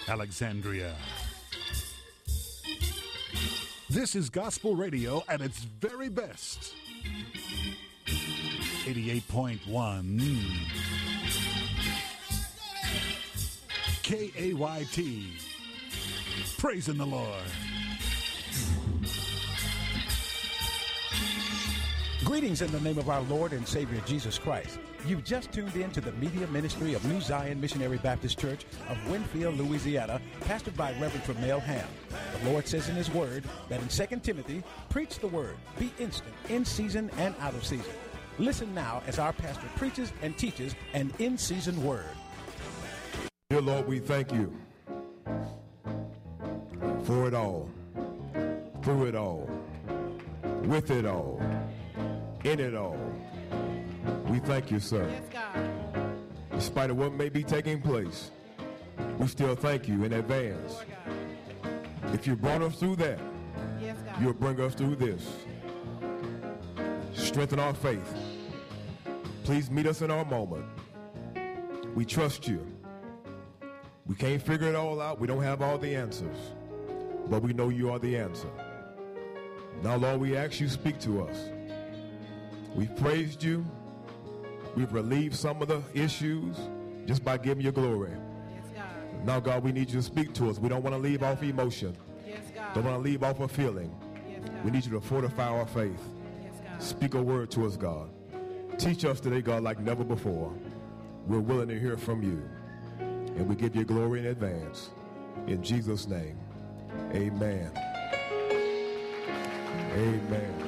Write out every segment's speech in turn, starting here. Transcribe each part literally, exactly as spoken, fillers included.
Alexandria. This is gospel radio at its very best. eighty-eight point one K A Y T. Praising the Lord. Greetings in the name of our Lord and Savior Jesus Christ. You've just tuned in to the media ministry of New Zion Missionary Baptist Church of Winfield, Louisiana, pastored by Reverend Tremel Ham. The Lord says in His Word that in Second Timothy, preach the Word, be instant, in season and out of season. Listen now as our pastor preaches and teaches an in-season word. Dear Lord, we thank you for it all, through it all, with it all, in it all. We thank you, sir. Yes, God. In spite of what may be taking place, we still thank you in advance. Lord, If you brought us through that, yes, God. you'll bring us through this. Strengthen our faith. Please meet us in our moment. We trust you. We can't figure it all out. We don't have all the answers, but we know you are the answer. Now, Lord, we ask you to speak to us. We've praised you. We've relieved some of the issues just by giving you glory. Yes, God. Now, God, we need you to speak to us. We don't want to leave off emotion. Yes, God. Don't want to leave off a feeling. Yes, God. We need you to fortify our faith. Yes, God. Speak a word to us, God. Teach us today, God, like never before. We're willing to hear from you. And we give you glory in advance. In Jesus' name, amen. Amen.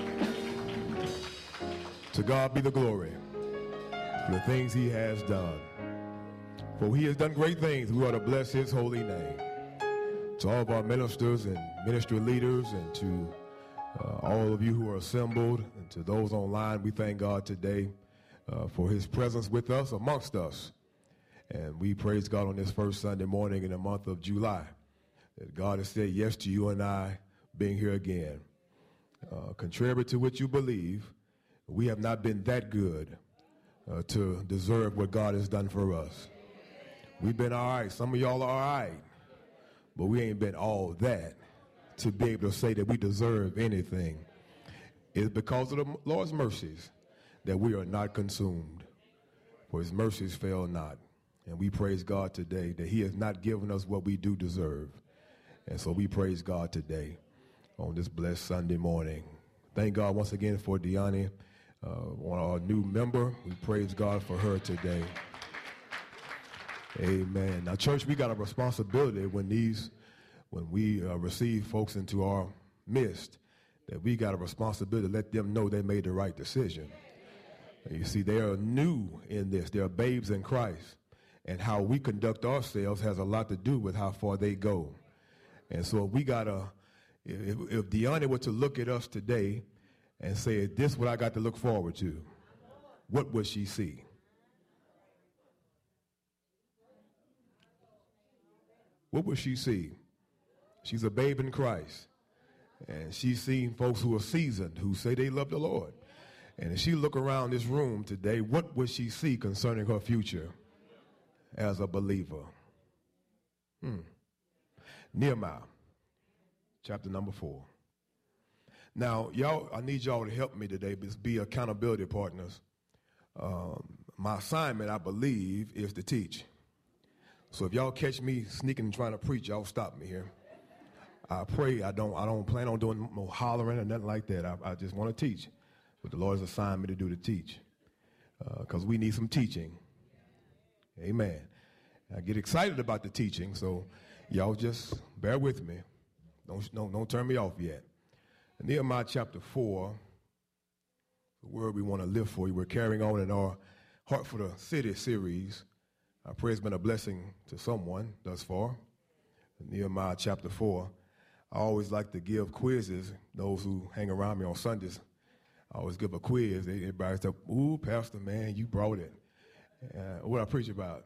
To God be the glory for the things he has done. For he has done great things. We ought to bless his holy name. To all of our ministers and ministry leaders and to uh, all of you who are assembled and to those online, we thank God today uh, for his presence with us, amongst us. And we praise God on this first Sunday morning in the month of July, that God has said yes to you and I being here again. Uh, contrary to what you believe, we have not been that good uh, to deserve what God has done for us. We've been all right. Some of y'all are all right, but we ain't been all that to be able to say that we deserve anything. It's because of the Lord's mercies that we are not consumed, for his mercies fail not. And we praise God today that he has not given us what we do deserve. And so we praise God today on this blessed Sunday morning. Thank God once again for Deanne, uh, one of our new member. We praise God for her today. Amen. Now, church, we got a responsibility when these, when we uh, receive folks into our midst, that we got a responsibility to let them know they made the right decision. And you see, they are new in this. They are babes in Christ. And how we conduct ourselves has a lot to do with how far they go. And so we got to, if, if Deanna were to look at us today and say, this is what I got to look forward to, what would she see? What would she see? She's a babe in Christ. And she's seen folks who are seasoned, who say they love the Lord. And if she look around this room today, what would she see concerning her future as a believer? Hmm. Nehemiah, chapter number four. Now, y'all, I need y'all to help me today, be accountability partners. Um, my assignment, I believe, is to teach. So if y'all catch me sneaking and trying to preach, y'all stop me here. I pray I don't I don't plan on doing no hollering or nothing like that. I, I just want to teach what the Lord has assigned me to do, to teach, because uh, we need some teaching. Amen. I get excited about the teaching, so y'all just bear with me. Don't don't, don't turn me off yet. Nehemiah chapter four, the word we want to live for you. We're carrying on in our Heart for the City series. I pray it's been a blessing to someone thus far. Nehemiah chapter four. I always like to give quizzes. Those who hang around me on Sundays, I always give a quiz. Everybody's like, ooh, Pastor, man, you brought it. Uh, what I preach about.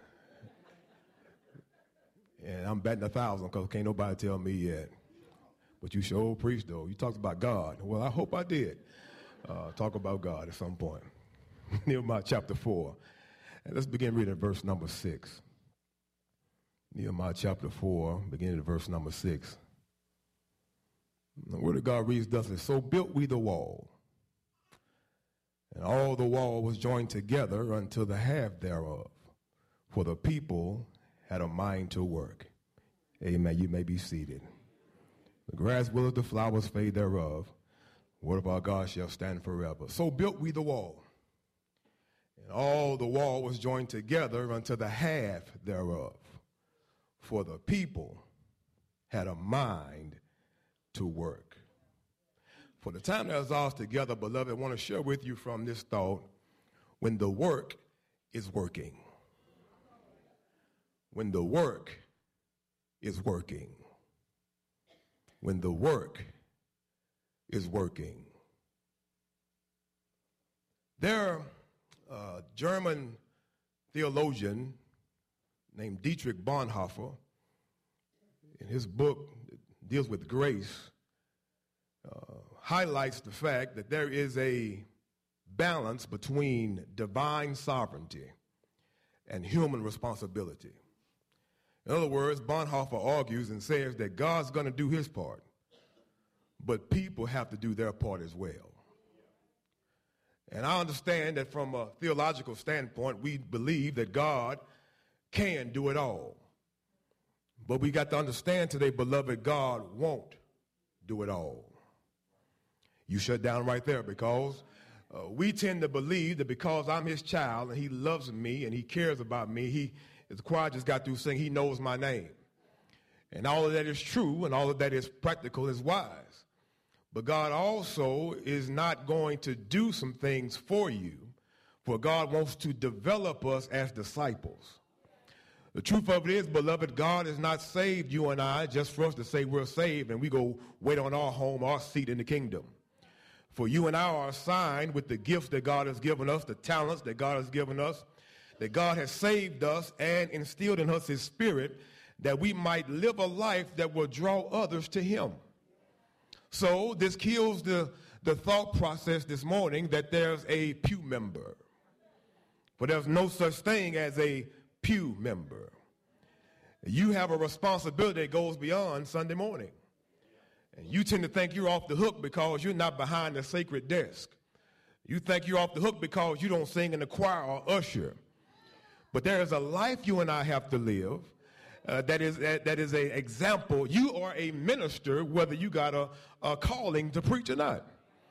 And I'm betting a thousand because can't nobody tell me yet. But you sure preached, though. You talked about God. Well, I hope I did uh, talk about God at some point. Nehemiah chapter four. And let's begin reading verse number six. Nehemiah chapter four, beginning at verse number six. The word of God reads thus: So built we the wall, and all the wall was joined together unto the half thereof, for the people had a mind to work. Amen. You may be seated. The grass withers, the flowers fade thereof. The word of our God shall stand forever. So built we the wall, and all the wall was joined together unto the half thereof, for the people had a mind to work. For the time that is ours together, beloved, I want to share with you from this thought: when the work is working. When the work is working. When the work is working. There, a German theologian named Dietrich Bonhoeffer, in his book that deals with grace, uh, highlights the fact that there is a balance between divine sovereignty and human responsibility. In other words, Bonhoeffer argues and says that God's going to do his part, but people have to do their part as well. And I understand that from a theological standpoint, we believe that God can do it all. But we got to understand today, beloved, God won't do it all. You shut down right there, because uh, we tend to believe that because I'm his child and he loves me and he cares about me, he, as the choir just got through singing, he knows my name. And all of that is true, and all of that is practical, is wise. But God also is not going to do some things for you, for God wants to develop us as disciples. The truth of it is, beloved, God has not saved you and I just for us to say we're saved and we go wait on our home, our seat in the kingdom. For you and I are assigned with the gifts that God has given us, the talents that God has given us, that God has saved us and instilled in us his spirit, that we might live a life that will draw others to him. So this kills the, the thought process this morning that there's a pew member. But there's no such thing as a pew member. You have a responsibility that goes beyond Sunday morning. And you tend to think you're off the hook because you're not behind the sacred desk. You think you're off the hook because you don't sing in the choir or usher. But there is a life you and I have to live uh, that is uh, that is an example. You are a minister whether you got a, a calling to preach or not.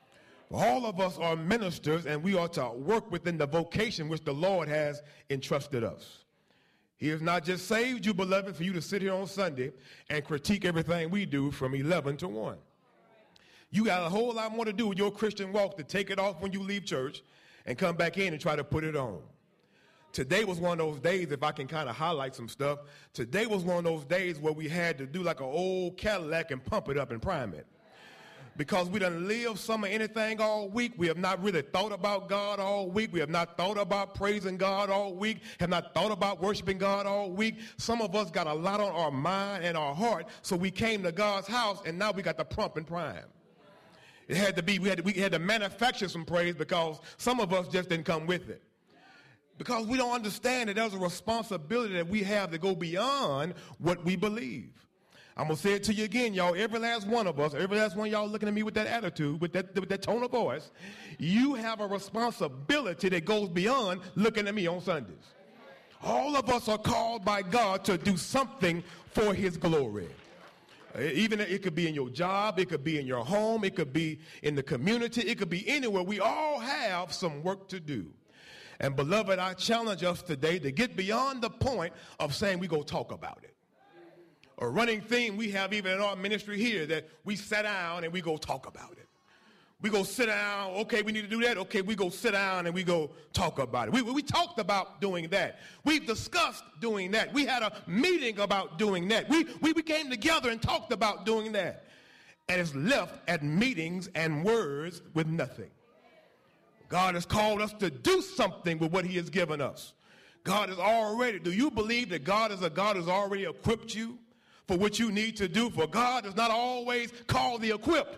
All of us are ministers, and we ought to work within the vocation which the Lord has entrusted us. He has not just saved you, beloved, for you to sit here on Sunday and critique everything we do from eleven to one. You got a whole lot more to do with your Christian walk to take it off when you leave church and come back in and try to put it on. Today was one of those days, if I can kind of highlight some stuff, today was one of those days where we had to do like an old Cadillac and pump it up and prime it. Because we done lived some of anything all week. We have not really thought about God all week. We have not thought about praising God all week. Have not thought about worshiping God all week. Some of us got a lot on our mind and our heart, so we came to God's house, and now we got the pump and prime. It had to be, we had to, we had to manufacture some praise because some of us just didn't come with it. Because we don't understand that there's a responsibility that we have to go beyond what we believe. I'm going to say it to you again, y'all. Every last one of us, every last one of y'all looking at me with that attitude, with that, with that tone of voice, you have a responsibility that goes beyond looking at me on Sundays. All of us are called by God to do something for his glory. Even it could be in your job, it could be in your home, it could be in the community, it could be anywhere. We all have some work to do. And beloved, I challenge us today to get beyond the point of saying we go talk about it. A running theme we have even in our ministry here, that we sit down and we go talk about it. We go sit down, okay, we need to do that. Okay, we go sit down and we go talk about it. We, we talked about doing that. We've discussed doing that. We had a meeting about doing that. We, we, we came together and talked about doing that. And it's left at meetings and words with nothing. God has called us to do something with what he has given us. God is already, do you believe that God is a God who's already equipped you for what you need to do? For God does not always call the equipped,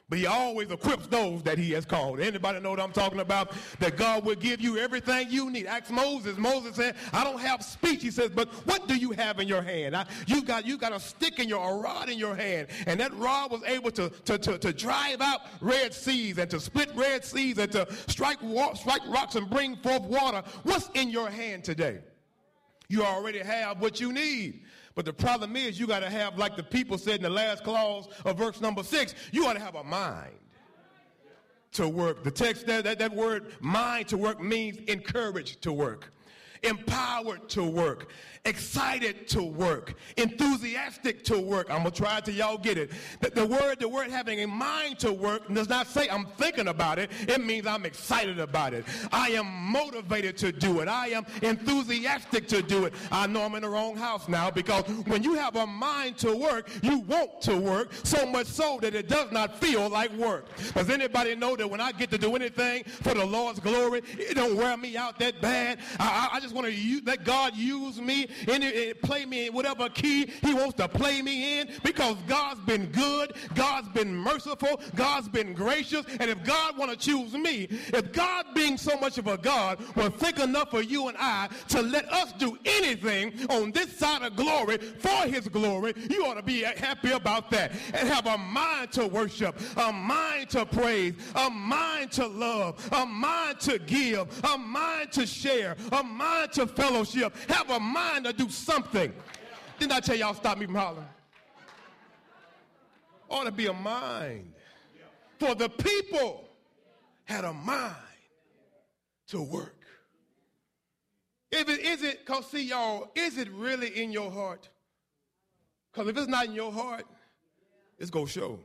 but he always equips those that he has called. Anybody know what I'm talking about? That God will give you everything you need. Ask Moses. Moses said, I don't have speech. He says, but what do you have in your hand? I, you got you got a stick in your, a rod in your hand. And that rod was able to, to, to, to drive out red seas and to split red seas and to strike, wa- strike rocks and bring forth water. What's in your hand today? You already have what you need. But the problem is you got to have, like the people said in the last clause of verse number six, you ought to have a mind to work. The text, that, that, that word mind to work means encouraged to work, empowered to work, excited to work, enthusiastic to work. I'm going to try till y'all get it. The, the word, the word having a mind to work does not say I'm thinking about it. It means I'm excited about it. I am motivated to do it. I am enthusiastic to do it. I know I'm in the wrong house now, because when you have a mind to work, you want to work so much so that it does not feel like work. Does anybody know that when I get to do anything for the Lord's glory, it don't wear me out that bad? I, I just want to let God use me and play me in whatever key he wants to play me in, because God's been good, God's been merciful, God's been gracious. And if God want to choose me, if God being so much of a God will think enough for you and I to let us do anything on this side of glory for his glory, you ought to be happy about that and have a mind to worship, a mind to praise, a mind to love, a mind to give, a mind to share, a mind to fellowship, have a mind to do something. Didn't I tell y'all stop me from hollering? Ought to be a mind. For the people had a mind to work. If it is it, because see y'all, is it really in your heart? Because if it's not in your heart, it's going to show.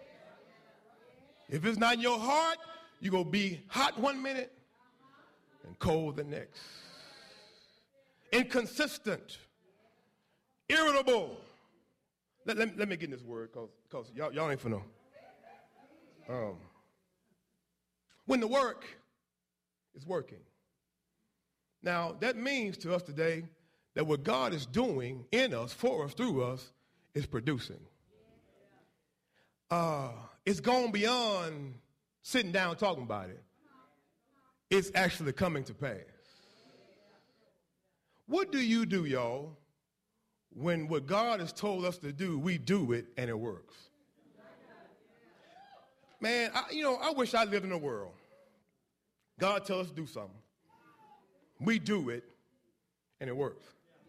If it's not in your heart, you're going to be hot one minute and cold the next. Inconsistent, irritable. Let, let, let me get in this word, because because y'all, y'all ain't finna. Um, when the work is working. Now, that means to us today that what God is doing in us, for us, through us, is producing. Uh, it's gone beyond sitting down talking about it. It's actually coming to pass. What do you do, y'all, when what God has told us to do, we do it and it works? Man, I, you know, I wish I lived in a world. God tells us to do something. We do it and it works.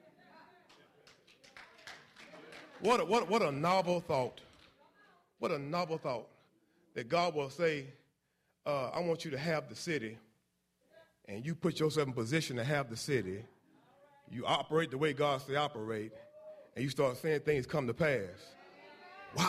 What a, what, what a novel thought. What a novel thought that God will say, uh, I want you to have the city, and you put yourself in position to have the city. You operate the way God say operate, and you start seeing things come to pass. Wow.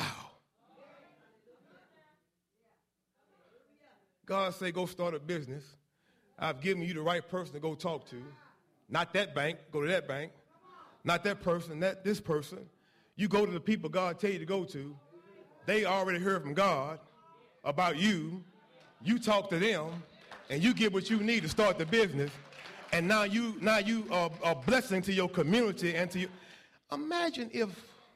God say, go start a business. I've given you the right person to go talk to. Not that bank, go to that bank. Not that person, that this person. You go to the people God tell you to go to. They already heard from God about you. You talk to them, and you get what you need to start the business. And now you now you are a blessing to your community and to you. Imagine if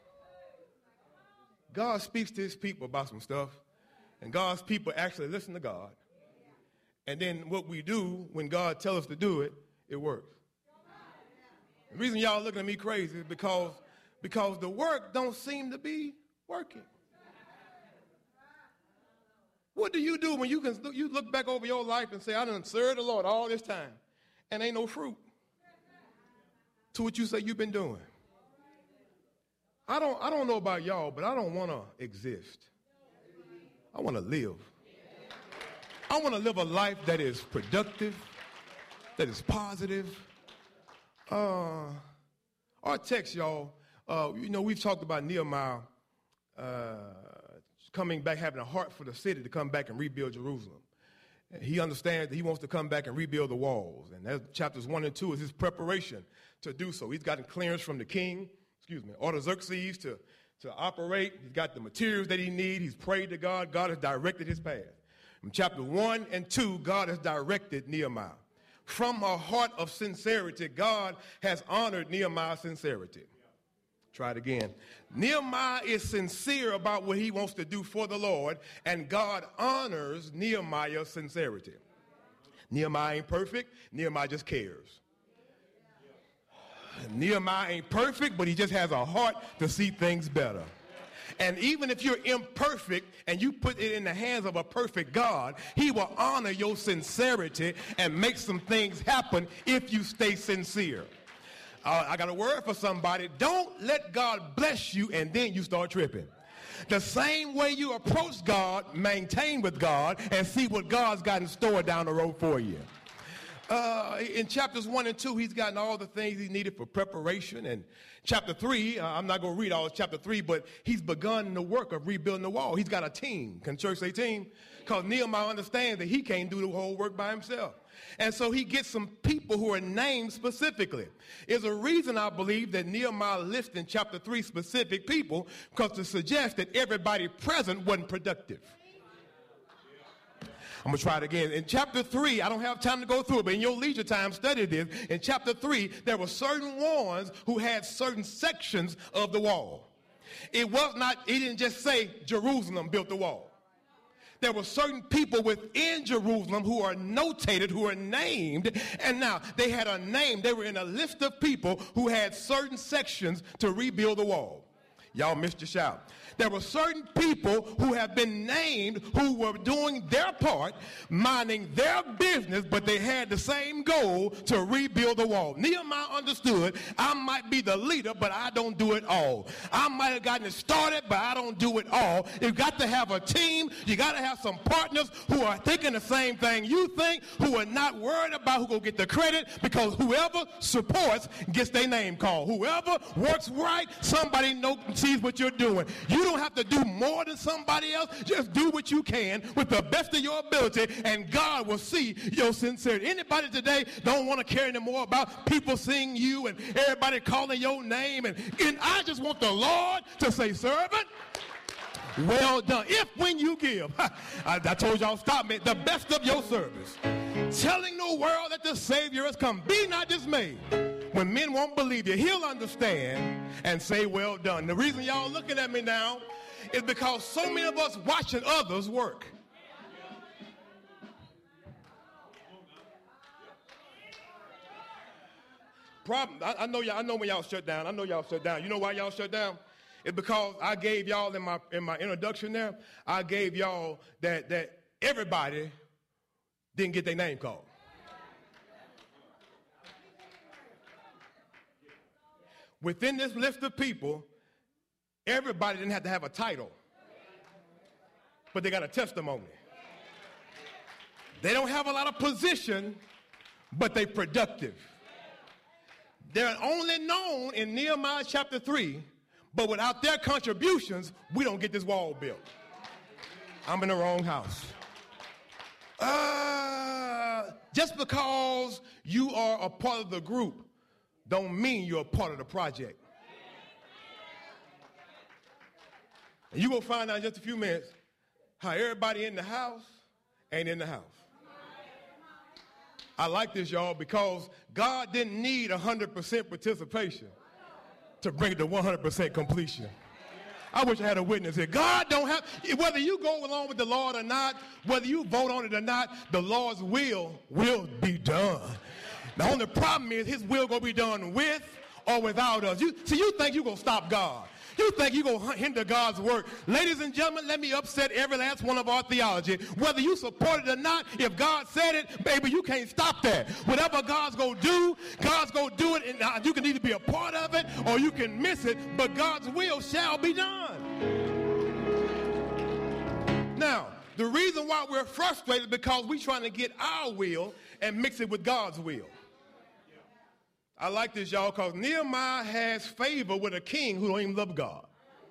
God speaks to his people about some stuff, and God's people actually listen to God. And then what we do when God tells us to do it, it works. The reason y'all looking at me crazy is because, because the work don't seem to be working. What do you do when you can you look back over your life and say, I done served the Lord all this time, and ain't no fruit to what you say you've been doing? I don't, I don't know about y'all, but I don't want to exist. I want to live. I want to live a life that is productive, that is positive. Uh, our text, y'all, uh, you know, we've talked about Nehemiah uh, coming back, having a heart for the city to come back and rebuild Jerusalem. And he understands that he wants to come back and rebuild the walls. And that chapters one and two is his preparation to do so. He's gotten clearance from the king, excuse me, Artaxerxes to, to operate. He's got the materials that he needs. He's prayed to God. God has directed his path. From chapter one and two, God has directed Nehemiah. From a heart of sincerity, God has honored Nehemiah's sincerity. Try it again. Nehemiah is sincere about what he wants to do for the Lord, and God honors Nehemiah's sincerity. Nehemiah ain't perfect. Nehemiah just cares. Nehemiah ain't perfect, but he just has a heart to see things better. And even if you're imperfect and you put it in the hands of a perfect God, he will honor your sincerity and make some things happen if you stay sincere. Uh, I got a word for somebody. Don't let God bless you and then you start tripping. The same way you approach God, maintain with God, and see what God's got in store down the road for you. Uh, in chapters one and two, he's gotten all the things he needed for preparation. And chapter three, uh, I'm not going to read all of chapter three, but he's begun the work of rebuilding the wall. He's got a team. Can church say team? Because Nehemiah understands that he can't do the whole work by himself. And so he gets some people who are named specifically. There's a reason I believe that Nehemiah lists in chapter three specific people, because to suggest that everybody present wasn't productive. I'm going to try it again. In chapter three, I don't have time to go through it, but in your leisure time, study this. In chapter three, there were certain ones who had certain sections of the wall. It was not, it didn't just say Jerusalem built the wall. There were certain people within Jerusalem who are notated, who are named, and now they had a name. They were in a list of people who had certain sections to rebuild the wall. Y'all missed your shout. There were certain people who have been named who were doing their part, minding their business, but they had the same goal to rebuild the wall. Nehemiah understood, I might be the leader, but I don't do it all. I might have gotten it started, but I don't do it all. You've got to have a team. You got to have some partners who are thinking the same thing you think, who are not worried about who will get the credit, because whoever supports gets their name called. Whoever works right, somebody knows, sees what you're doing. You don't have to do more than somebody else. Just do what you can with the best of your ability, and God will see your sincerity. Anybody today don't want to care anymore about people seeing you and everybody calling your name? And, and I just want the Lord to say, servant, well done. If when you give, I, I told y'all, stop me, the best of your service, telling the world that the Savior has come, be not dismayed. When men won't believe you, he'll understand and say, well done. The reason y'all looking at me now is because so many of us watching others work. Problem, I, I know y'all, I know when y'all shut down. I know y'all shut down. You know why y'all shut down? It's because I gave y'all in my in my introduction there, I gave y'all that that everybody didn't get their name called. Within this list of people, everybody didn't have to have a title, but they got a testimony. They don't have a lot of position, but they're productive. They're only known in Nehemiah chapter three, but without their contributions, we don't get this wall built. I'm in the wrong house. Uh, just because you are a part of the group don't mean you're a part of the project. And you're going to find out in just a few minutes how everybody in the house ain't in the house. I like this, y'all, because God didn't need one hundred percent participation to bring it to one hundred percent completion. I wish I had a witness here. God don't have, whether you go along with the Lord or not, whether you vote on it or not, the Lord's will will be done. The only problem is his will going to be done with or without us. You, see, you think you're going to stop God. You think you're going to hinder God's work. Ladies and gentlemen, let me upset every last one of our theology. Whether you support it or not, if God said it, baby, you can't stop that. Whatever God's going to do, God's going to do it, and you can either be a part of it or you can miss it, but God's will shall be done. Now, the reason why we're frustrated is because we're trying to get our will and mix it with God's will. I like this, y'all, because Nehemiah has favor with a king who don't even love God.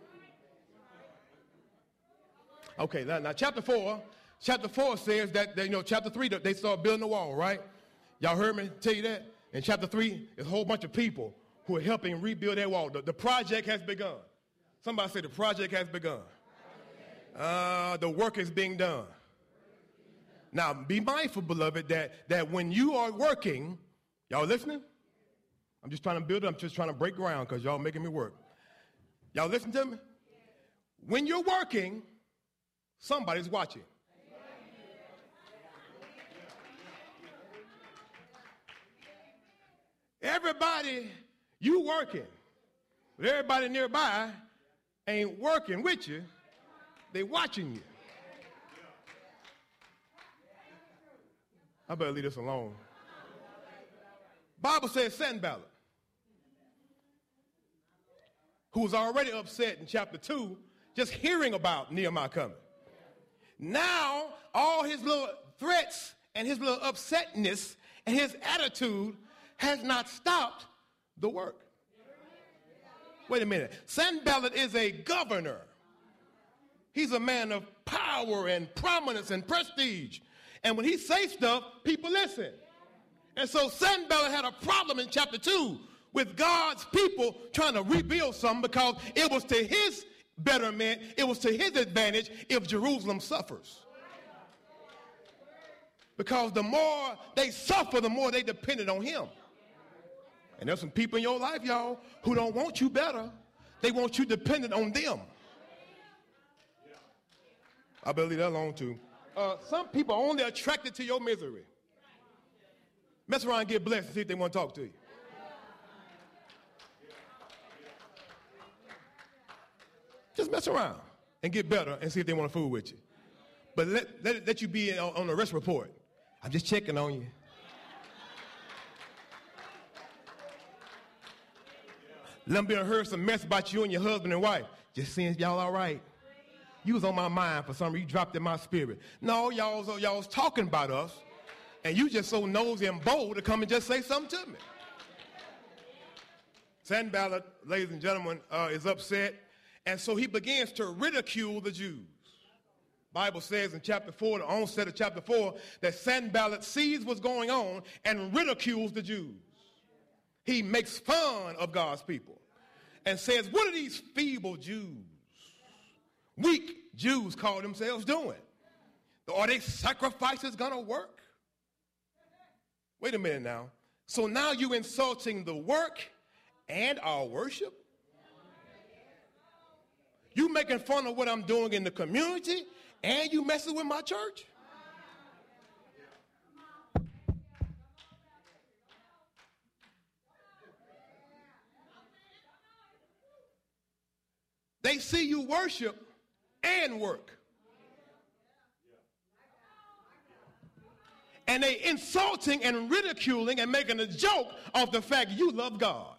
Okay, now, now chapter four, chapter four says that, that, you know, chapter three, they start building the wall, right? Y'all heard me tell you that? In chapter three, there's a whole bunch of people who are helping rebuild that wall. The, the project has begun. Somebody say the project has begun. Uh, the work is being done. Now, be mindful, beloved, that, that when you are working, y'all listening? I'm just trying to build it. I'm just trying to break ground because y'all making me work. Y'all listen to me? When you're working, somebody's watching. Everybody, you working, but everybody nearby ain't working with you. They watching you. I better leave this alone. Bible says Sanballat, who was already upset in chapter two, just hearing about Nehemiah coming. Now, all his little threats and his little upsetness and his attitude has not stopped the work. Wait a minute. Sanballat is a governor. He's a man of power and prominence and prestige. And when he says stuff, people listen. And so Sanballat had a problem in chapter two with God's people trying to rebuild something because it was to his betterment, it was to his advantage if Jerusalem suffers. Because the more they suffer, the more they depended on him. And there's some people in your life, y'all, who don't want you better. They want you dependent on them. I better leave that alone too. Uh, some people are only attracted to your misery. Mess around and get blessed and see if they want to talk to you. Just mess around and get better and see if they want to fool with you. But let, let, let you be on, on the rest report. I'm just checking on you. Let me heard some mess about you and your husband and wife. Just seeing if y'all all right. You was on my mind for some reason. You dropped in my spirit. No, y'all was, y'all was talking about us, and you just so nosy and bold to come and just say something to me. Sanballat, ladies and gentlemen, uh, is upset, and so he begins to ridicule the Jews. Bible says in chapter four, the onset of chapter four, that Sanballat sees what's going on and ridicules the Jews. He makes fun of God's people and says, what are these feeble Jews, weak Jews call themselves doing? Are they sacrifices going to work? Wait a minute now. So now you're insulting the work and our worship? You making fun of what I'm doing in the community and you messing with my church? They see you worship and work. And they insulting and ridiculing and making a joke of the fact you love God.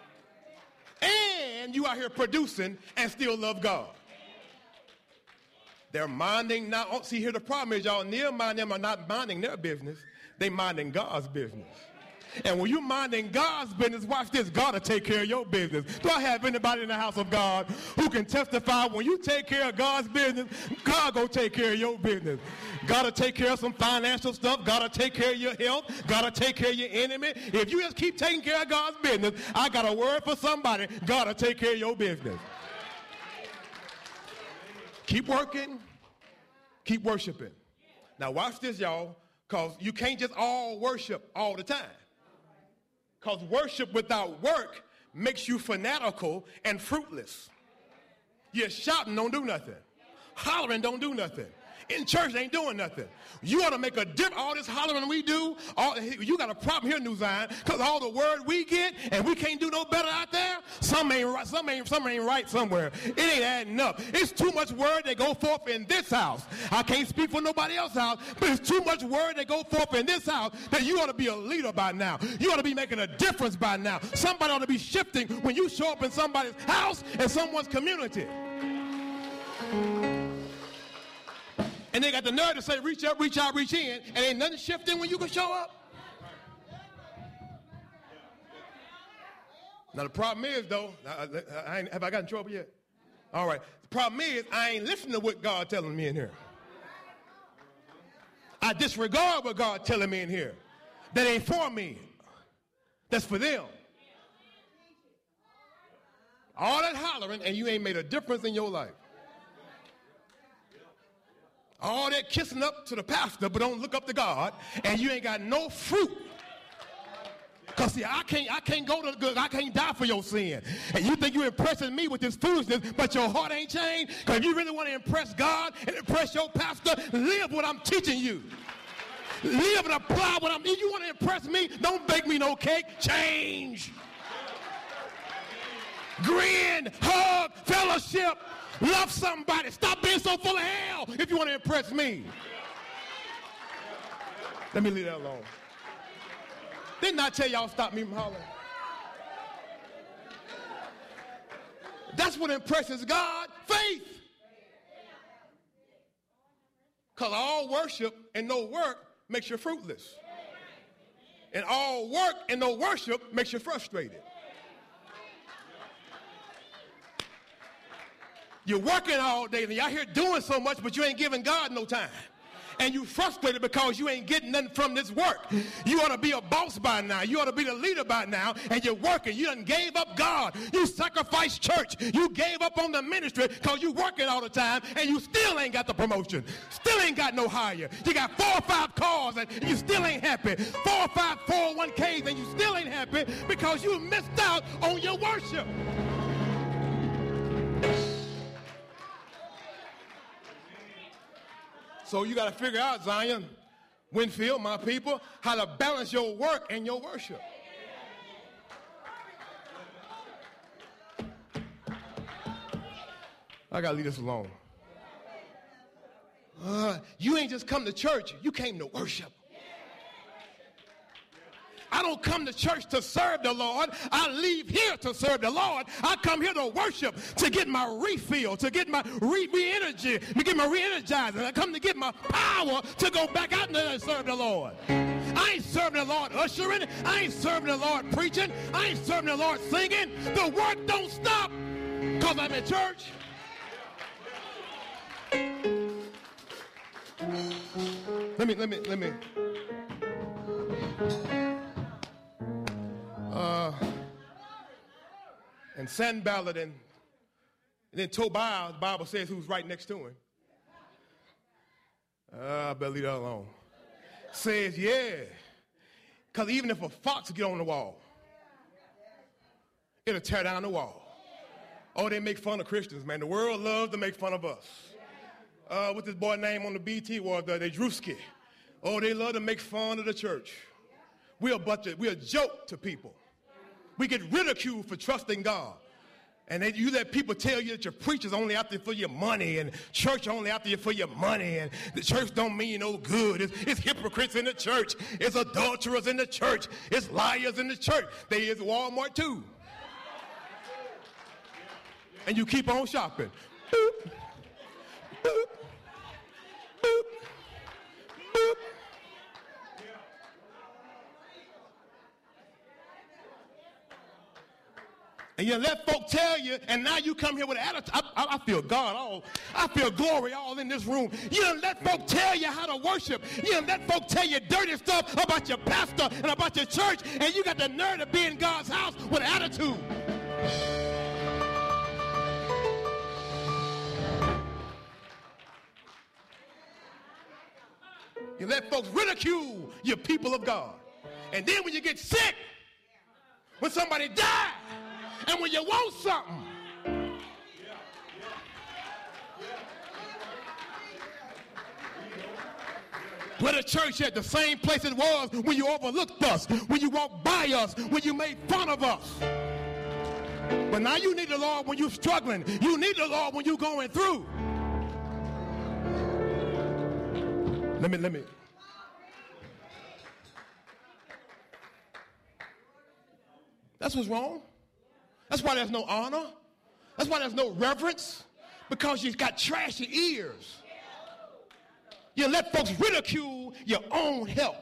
And you out here producing and still love God. They're minding now. Oh, see, here the problem is, y'all, Nehemiah and them are not minding their business. They minding God's business. And when you're minding God's business, watch this, God will take care of your business. Do I have anybody in the house of God who can testify when you take care of God's business, God gonna take care of your business? God will take care of some financial stuff. God will take care of your health. God will take care of your enemy. If you just keep taking care of God's business, I got a word for somebody. God will take care of your business. Keep working. Keep worshiping. Now watch this, y'all, because you can't just all worship all the time. Because worship without work makes you fanatical and fruitless. You're shouting, don't do nothing. Hollering, don't do nothing. In church, ain't doing nothing. You ought to make a difference. All this hollering we do, all, you got a problem here, New Zion, because all the word we get, and we can't do no better out there. Some ain't right, some ain't, some ain't right somewhere. It ain't adding up. It's too much word that go forth in this house. I can't speak for nobody else's house, but it's too much word that go forth in this house that you ought to be a leader by now. You ought to be making a difference by now. Somebody ought to be shifting when you show up in somebody's house and someone's community. And they got the nerve to say, reach up, reach out, reach in, and ain't nothing shifting when you can show up. Now, the problem is, though, I, I, I ain't, have I got in trouble yet? All right. The problem is, I ain't listening to what God telling me in here. I disregard what God telling me in here. That ain't for me. That's for them. All that hollering, and you ain't made a difference in your life. All that kissing up to the pastor, but don't look up to God, and you ain't got no fruit. Because see, I can't, I can't go to the good, I can't die for your sin. And you think you're impressing me with this foolishness, but your heart ain't changed? Because if you really want to impress God and impress your pastor, live what I'm teaching you. Live and apply what I'm, if you want to impress me, don't bake me no cake, change. Grin, hug, fellowship, love somebody. Stop being so full of hell if you want to impress me. Let me leave that alone. Didn't I tell y'all stop me from hollering? That's what impresses God, faith. Because all worship and no work makes you fruitless. And all work and no worship makes you frustrated. You're working all day and y'all here doing so much, but you ain't giving God no time. And you frustrated because you ain't getting nothing from this work. You ought to be a boss by now. You ought to be the leader by now. And you're working. You done gave up God. You sacrificed church. You gave up on the ministry because you working all the time and you still ain't got the promotion. Still ain't got no higher. You got four or five cars and you still ain't happy. Four or five four oh one K's and you still ain't happy because you missed out on your worship. So you got to figure out, Zion, Winfield, my people, how to balance your work and your worship. I got to leave this alone. Uh, you ain't just come to church. You came to worship. I don't come to church to serve the Lord. I leave here to serve the Lord. I come here to worship, to get my refill, to get my re- re-energy, to get my re-energizing. I come to get my power to go back out there and serve the Lord. I ain't serving the Lord ushering. I ain't serving the Lord preaching. I ain't serving the Lord singing. The work don't stop because I'm in church. Let me, let me, let me. Uh, and Sanballat and, and then Tobiah, the Bible says, who's right next to him. Uh, I better leave that alone. Says, yeah, because even if a fox get on the wall, it'll tear down the wall. Oh, they make fun of Christians, man. The world loves to make fun of us. Uh, what's this boy name on the B T was? Uh, they Drewski. Oh, they love to make fun of the church. We're a bunch of, we're a joke to people. We get ridiculed for trusting God. And then you let people tell you that your preacher's only out there for your money and church only out there for your money and the church don't mean you no good. It's, it's hypocrites in the church. It's adulterers in the church. It's liars in the church. There is Walmart too. And you keep on shopping. Boop, boop, boop, boop. And you let folk tell you, and now you come here with an attitude. I, I, I feel God all, I feel glory all in this room. You done let folk tell you how to worship. You done let folk tell you dirty stuff about your pastor and about your church, and you got the nerve to be in God's house with attitude. You let folks ridicule your people of God. And then when you get sick, when somebody dies, and when you want something, where the church at the same place it was when you overlooked us, when you walked by us, when you made fun of us. But now you need the Lord when you're struggling. You need the Lord when you're going through. Let me, let me. That's what's wrong. That's why there's no honor. That's why there's no reverence. Because you've got trashy ears. You let folks ridicule your own help.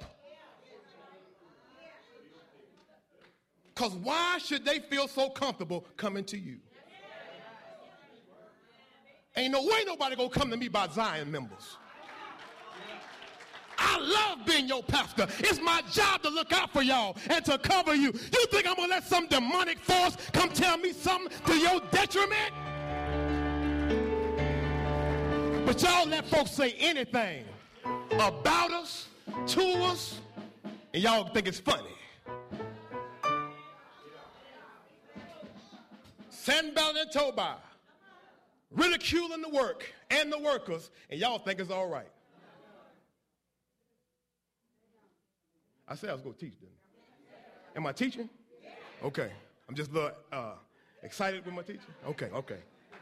Because why should they feel so comfortable coming to you? Ain't no way nobody gonna come to me by Zion members. I love being your pastor. It's my job to look out for y'all and to cover you. You think I'm going to let some demonic force come tell me something to your detriment? But y'all let folks say anything about us, to us, and y'all think it's funny. Sanballat and Tobiah, ridiculing the work and the workers, and y'all think it's all right. I said I was going to teach, didn't I? Am I teaching? Okay. I'm just a little uh, excited with my teaching. Okay, okay.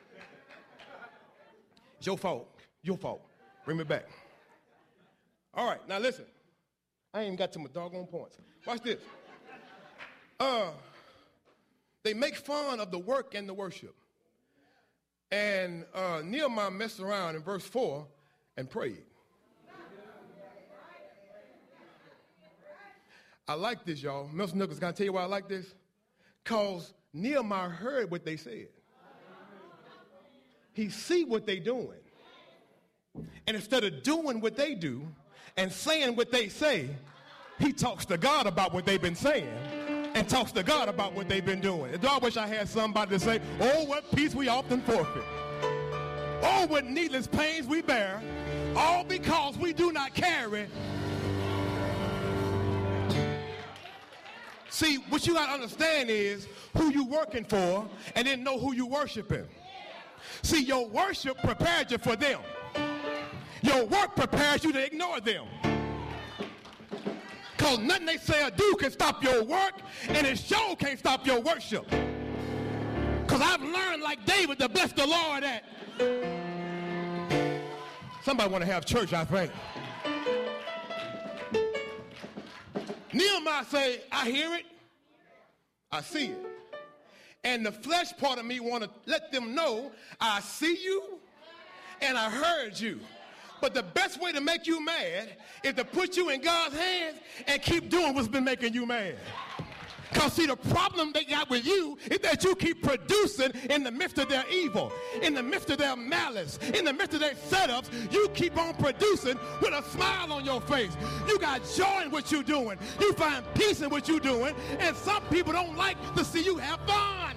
It's your fault. Your fault. Bring me back. All right, now listen. I ain't even got to my doggone points. Watch this. Uh, they make fun of the work and the worship. And uh, Nehemiah messed around in verse four and prayed. I like this, y'all. Mister Nichols, can I tell you why I like this? Because Nehemiah heard what they said. He see what they doing. And instead of doing what they do and saying what they say, he talks to God about what they've been saying and talks to God about what they've been doing. And I wish I had somebody to say, oh, what peace we often forfeit. Oh, what needless pains we bear, all because we do not carry. See, what you got to understand is who you working for and then know who you worshiping. See, your worship prepared you for them. Your work prepares you to ignore them. Because nothing they say or do can stop your work, and it sure can't stop your worship. Because I've learned, like David, to bless the Lord at. Somebody want to have church, I think. Nehemiah say, I hear it, I see it. And the flesh part of me want to let them know, I see you and I heard you. But the best way to make you mad is to put you in God's hands and keep doing what's been making you mad. Because, see, the problem they got with you is that you keep producing in the midst of their evil, in the midst of their malice, in the midst of their setups. You keep on producing with a smile on your face. You got joy in what you're doing. You find peace in what you're doing. And some people don't like to see you have fun.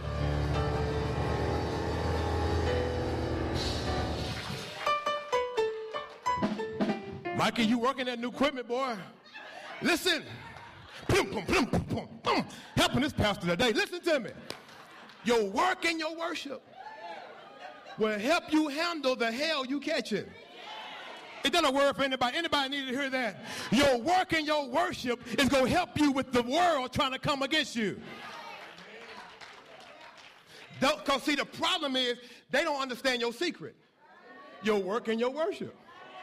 Mikey, you working that new equipment, boy? Listen. Plum, plum, plum, plum, plum, plum. Helping this pastor today. Listen to me. Your work and your worship will help you handle the hell you catching. It doesn't work for anybody. Anybody need to hear that? Your work and your worship is going to help you with the world trying to come against you. Because, see, the problem is they don't understand your secret. Your work and your worship.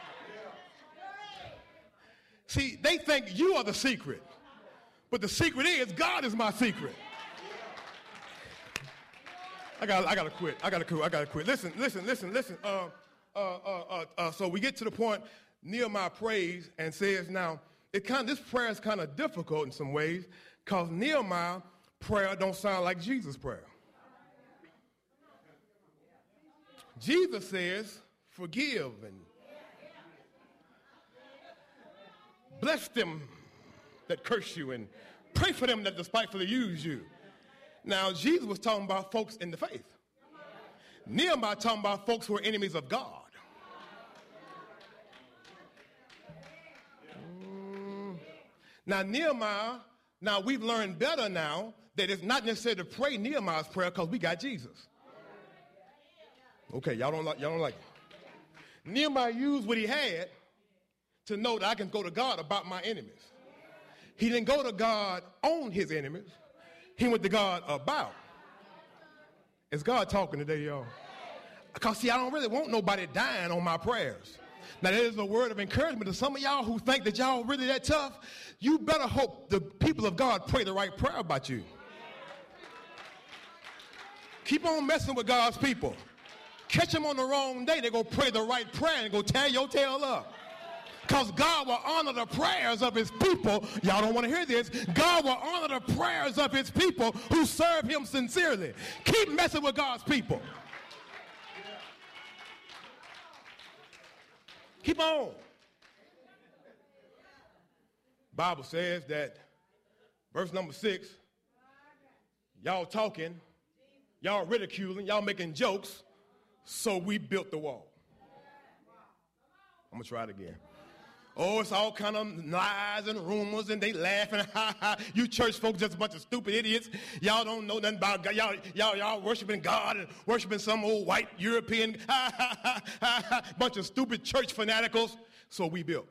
See, they think you are the secret. But the secret is, God is my secret. I got, I got to quit. I got to quit. I got to quit. Listen, listen, listen, listen. Uh, uh, uh, uh, uh, so we get to the point. Nehemiah prays and says, now, it kind of, this prayer is kind of difficult in some ways because Nehemiah prayer don't sound like Jesus' prayer. Jesus says, forgive and bless them that curse you and pray for them that despitefully use you. Now, Jesus was talking about folks in the faith. Nehemiah talking about folks who are enemies of God. Mm. Now, Nehemiah, now we've learned better now that it's not necessary to pray Nehemiah's prayer because we got Jesus. Okay, y'all don't like, y'all don't like it. Nehemiah used what he had to know that I can go to God about my enemies. He didn't go to God on his enemies. He went to God about. Is God talking today, y'all? Because, see, I don't really want nobody dying on my prayers. Now, that is a word of encouragement to some of y'all who think that y'all really that tough. You better hope the people of God pray the right prayer about you. Keep on messing with God's people. Catch them on the wrong day, they go pray the right prayer and go tear your tail up. Because God will honor the prayers of his people. Y'all don't want to hear this. God will honor the prayers of his people who serve him sincerely. Keep messing with God's people. Keep on. Bible says that, verse number six, y'all talking, y'all ridiculing, y'all making jokes, so we built the wall. I'm going to try it again. Oh, it's all kind of lies and rumors, and they laughing. Ha ha! You church folks just a bunch of stupid idiots. Y'all don't know nothing about God. Y'all, y'all, y'all worshiping God and worshiping some old white European. Ha ha ha ha ha! Bunch of stupid church fanaticals. So we built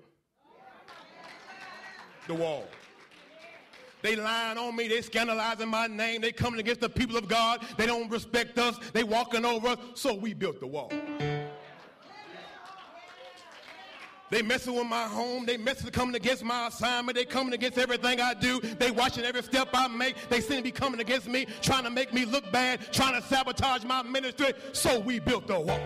the wall. They lying on me. They scandalizing my name. They coming against the people of God. They don't respect us. They walking over us. So we built the wall. They messing with my home. They messing coming against my assignment. They coming against everything I do. They watching every step I make. They seem to be coming against me, trying to make me look bad, trying to sabotage my ministry. So we built the wall.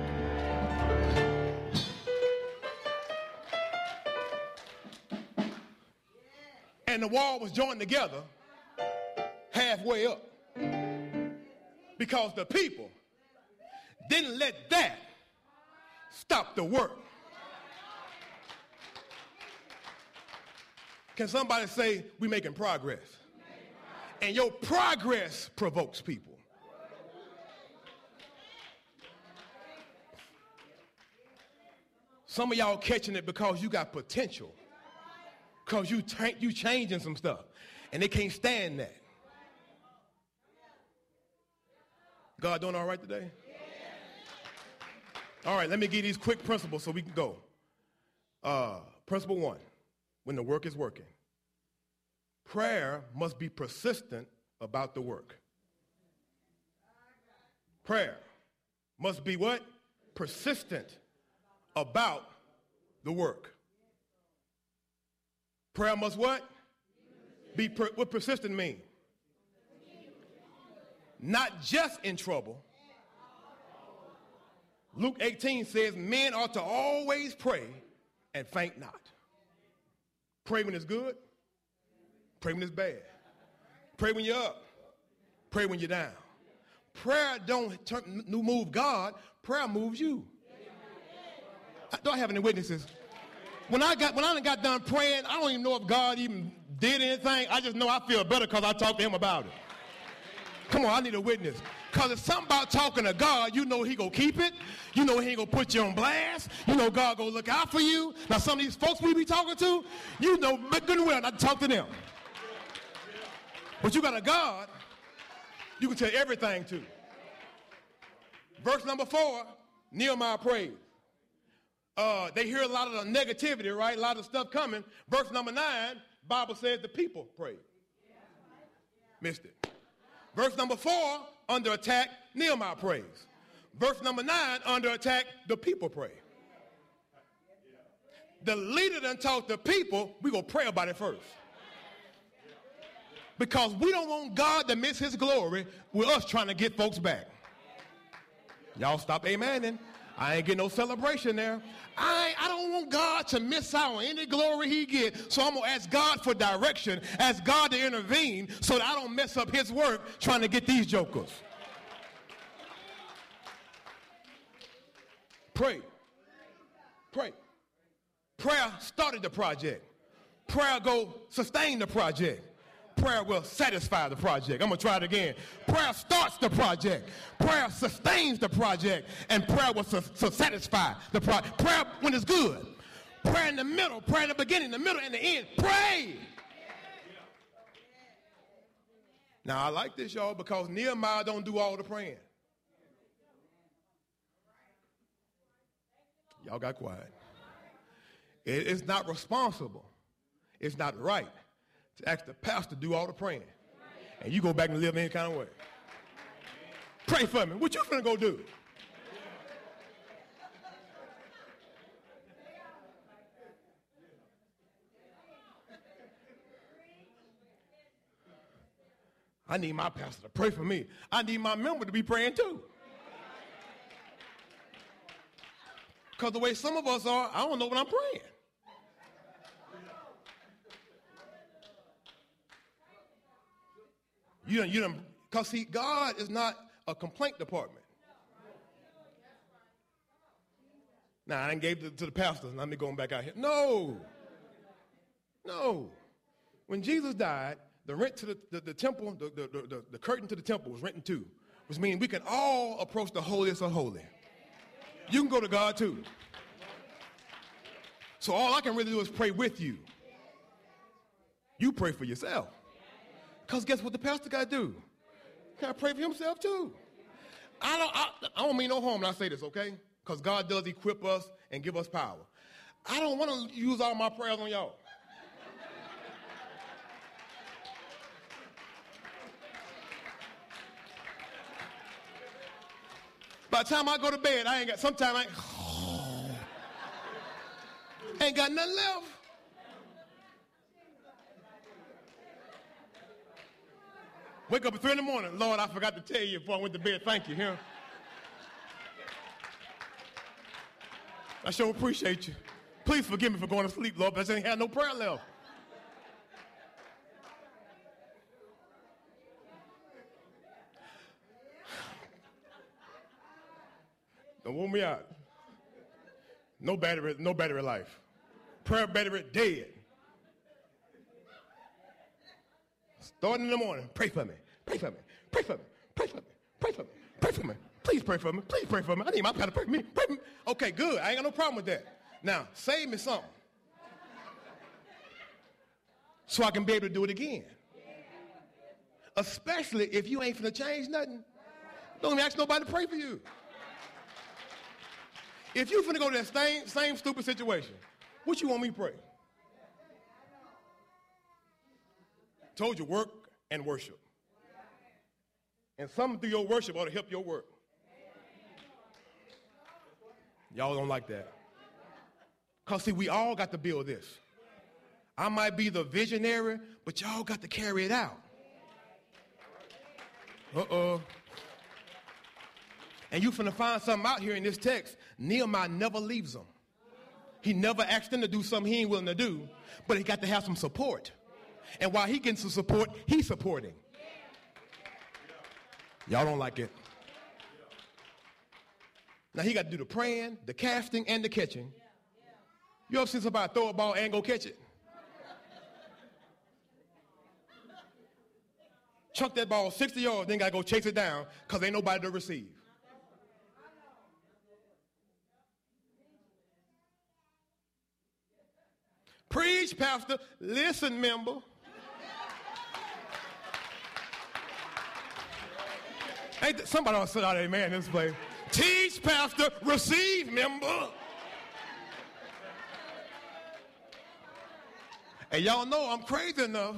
And the wall was joined together halfway up because the people didn't let that stop the work. Can somebody say we making progress? And your progress provokes people. Some of y'all catching it because you got potential. Because you, t- you changing some stuff. And they can't stand that. God doing all right today? All right, let me give these quick principles so we can go. Uh, principle one, when the work is working. Prayer must be persistent about the work. Prayer must be what? Persistent about the work. Prayer must what? Be per, what persistent mean? Not just in trouble. Luke eighteen says men ought to always pray and faint not. Pray when it's good. Pray when it's bad. Pray when you're up. Pray when you're down. Prayer don't turn, move God. Prayer moves you. Do I have any witnesses? When I got when I got done praying, I don't even know if God even did anything. I just know I feel better because I talked to him about it. Come on, I need a witness. Because it's something about talking to God, you know he going to keep it. You know he ain't going to put you on blast. You know God going to look out for you. Now, some of these folks we be talking to, you know good and well not to talk to them. But you got a God you can tell everything to. Verse number four, Nehemiah prayed. Uh, they hear a lot of the negativity, right? A lot of stuff coming. Verse number nine, Bible says the people prayed. Missed it. Verse number four, under attack, Nehemiah prays. Verse number nine, under attack, the people pray. The leader done taught the people, we going to pray about it first. Because we don't want God to miss his glory with us trying to get folks back. Y'all stop amening. I ain't getting no celebration there. I, I don't want God to miss out on any glory he gets. So I'm going to ask God for direction, ask God to intervene so that I don't mess up his work trying to get these jokers. Pray. Pray. Prayer started the project. Prayer go sustain the project. Prayer will satisfy the project. I'm going to try it again. Prayer starts the project. Prayer sustains the project. And prayer will su- su- satisfy the project. Prayer when it's good. Prayer in the middle. Prayer in the beginning, the middle, and the end. Pray. Now, I like this, y'all, because Nehemiah don't do all the praying. Y'all got quiet. It is not responsible. It's not right to ask the pastor to do all the praying. And you go back and live any kind of way. Pray for me. What you finna go do? I need my pastor to pray for me. I need my member to be praying too. Because the way some of us are, I don't know what I'm praying. You don't, you don't, because see, God is not a complaint department. Now, I didn't gave it to the pastors, and I'm going back out here. No. No. When Jesus died, the rent to the, the, the temple, the, the, the, the curtain to the temple was rent in two, which means we can all approach the holiest of holy. You can go to God too. So all I can really do is pray with you. You pray for yourself. Because guess what the pastor got to do? Got to pray for himself too. I don't, I, I don't mean no harm when I say this, okay? Because God does equip us and give us power. I don't want to use all my prayers on y'all. By the time I go to bed, I ain't got, sometimes I ain't, oh, ain't got nothing left. Wake up at three in the morning. Lord, I forgot to tell you before I went to bed. Thank you. Here. I sure appreciate you. Please forgive me for going to sleep, Lord, but I just ain't had no prayer left. Don't want me out. No battery, no battery life. Prayer battery dead. Starting in the morning, pray for me, pray for me, pray for me, pray for me, pray for me, pray for me. Please pray for me, please pray for me. I need my pastor to pray for me, pray for me. Okay, good. I ain't got no problem with that. Now, save me something so I can be able to do it again. Especially if you ain't finna change nothing. Don't even ask nobody to pray for you. If you finna go to that same, same stupid situation, what you want me to pray? Told you, work and worship. And something through your worship ought to help your work. Y'all don't like that. Because, see, we all got to build this. I might be the visionary, but y'all got to carry it out. Uh-oh. And you finna find something out here in this text. Nehemiah never leaves them. He never asked them to do something he ain't willing to do, but he got to have some support. And while he getting some support, he's supporting. Y'all don't like it. Now he got to do the praying, the casting, and the catching. You ever seen somebody throw a ball and go catch it? Chuck that ball sixty yards, then got to go chase it down because ain't nobody to receive. Preach, pastor. Listen, member. Ain't th- somebody ought to sit out amen in this place. Teach, pastor. Receive, member. And y'all know I'm crazy enough.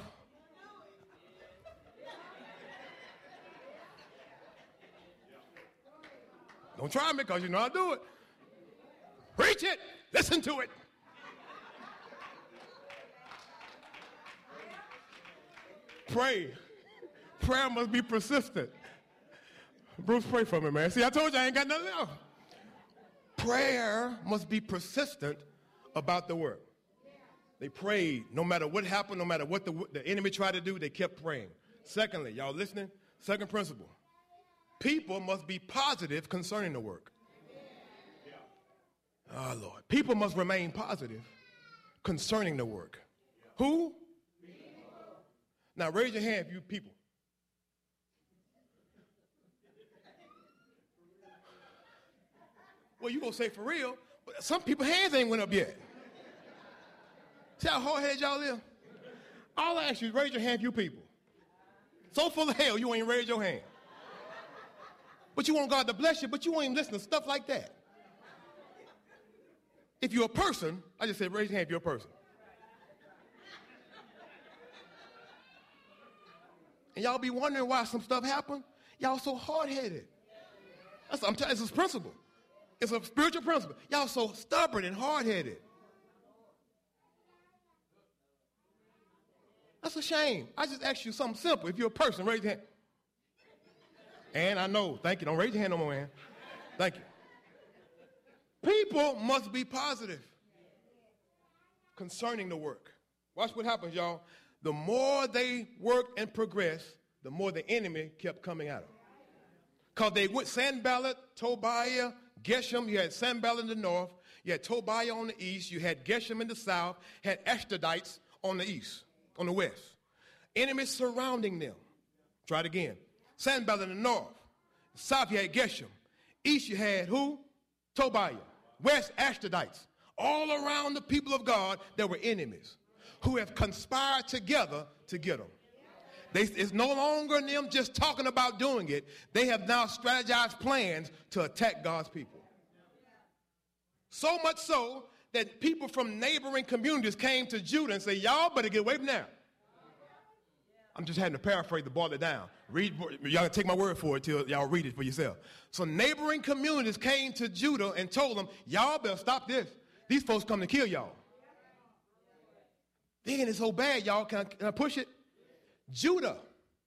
Don't try me because you know I do it. Preach it. Listen to it. Pray. Prayer must be persistent. Bruce, pray for me, man. See, I told you I ain't got nothing else. Prayer must be persistent about the work. They prayed no matter what happened, no matter what the, the enemy tried to do, they kept praying. Secondly, y'all listening? Second principle. People must be positive concerning the work. Oh, Lord. People must remain positive concerning the work. Who? Now, raise your hand if you people. Well, you going to say for real, but some people's hands ain't went up yet. See how hard-headed y'all is? All I ask you is raise your hand if you people. So full of hell, you ain't raise your hand. But you want God to bless you, but you won't even listen to stuff like that. If you're a person, I just said raise your hand if you're a person. And y'all be wondering why some stuff happened. Y'all so hard-headed. That's, I'm telling you, it's a principle. It's a spiritual principle. Y'all so stubborn and hard-headed. That's a shame. I just asked you something simple. If you're a person, raise your hand. And I know. Thank you. Don't raise your hand no more, man. Thank you. People must be positive concerning the work. Watch what happens, y'all. The more they worked and progressed, the more the enemy kept coming at them. Because they went Sanballat, Tobiah, Geshem. You had Sanballat in the north. You had Tobiah on the east. You had Geshem in the south. Had Ashdodites on the east, on the west. Enemies surrounding them. Try it again. Sanballat in the north. South you had Geshem. East you had who? Tobiah. West Ashdodites. all around the people of God that were enemies, who have conspired together to get them. They, it's no longer them just talking about doing it. They have now strategized plans to attack God's people. So much so that people from neighboring communities came to Judah and said, y'all better get away from there. I'm just having to paraphrase to boil it down. Read, y'all can take my word for it till y'all read it for yourself. So neighboring communities came to Judah and told them, y'all better stop this. These folks come to kill y'all. Then it's so bad, y'all. Can I, can I push it? Judah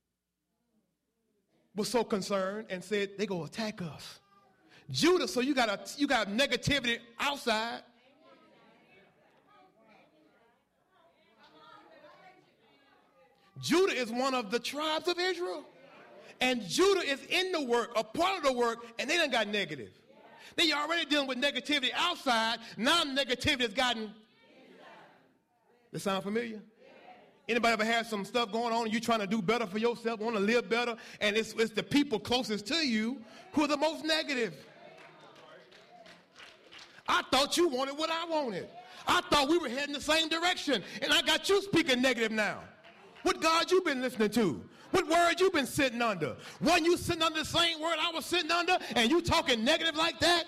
was so concerned and said, they go attack us. Judah, so you got a, you got negativity outside. Judah is one of the tribes of Israel. And Judah is in the work, a part of the work, and they done got negative. They already dealing with negativity outside. Now negativity has gotten. Does that sound familiar? Anybody ever had some stuff going on and you trying to do better for yourself, want to live better, and it's, it's the people closest to you who are the most negative? I thought you wanted what I wanted. I thought we were heading the same direction, and I got you speaking negative now. What God you been listening to? What word you been sitting under? Wasn't you sitting under the same word I was sitting under, and you talking negative like that?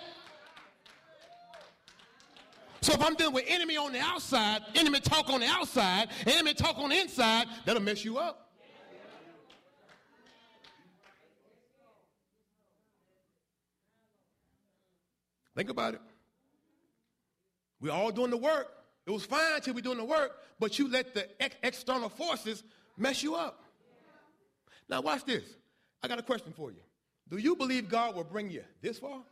So if I'm dealing with enemy on the outside, enemy talk on the outside, enemy talk on the inside, that'll mess you up. Think about it. We're all doing the work. It was fine till we're doing the work, but you let the ex- external forces mess you up. Now watch this. I got a question for you. Do you believe God will bring you this far?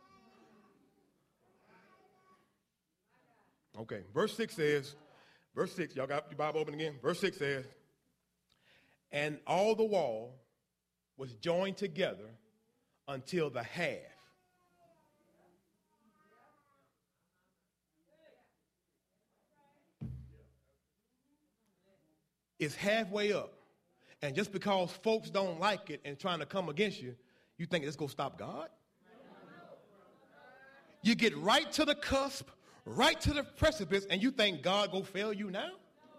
Okay, verse six says, verse six, y'all got your Bible open again? Verse six says, and all the wall was joined together until the half. It's halfway up. And just because folks don't like it and trying to come against you, you think it's going to stop God? You get right to the cusp, right to the precipice, and you think God going to fail you now?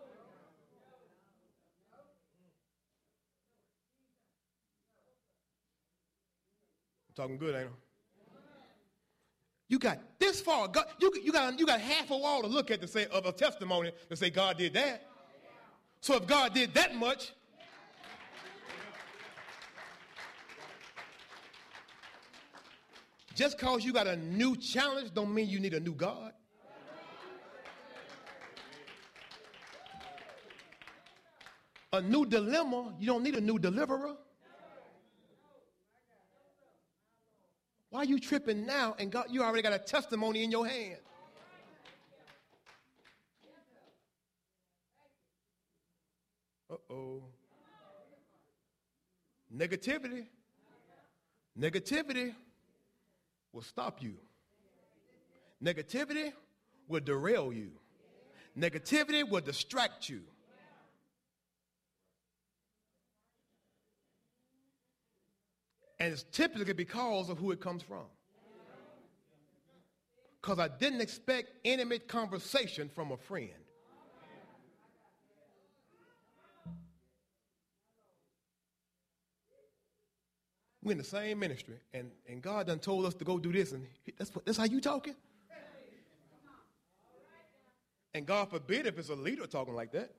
I'm talking good, ain't I? You got this far. God, you, you, got, you got half a wall to look at to say, of a testimony to say God did that. So if God did that much, just because you got a new challenge don't mean you need a new God. A new dilemma, you don't need a new deliverer. Why are you tripping now and God, you already got a testimony in your hand? Uh-oh. Negativity. Negativity will stop you. Negativity will derail you. Negativity will distract you. And it's typically because of who it comes from. Because I didn't expect intimate conversation from a friend. We're in the same ministry, and, and God done told us to go do this, and that's, that's how you talking? And God forbid if it's a leader talking like that.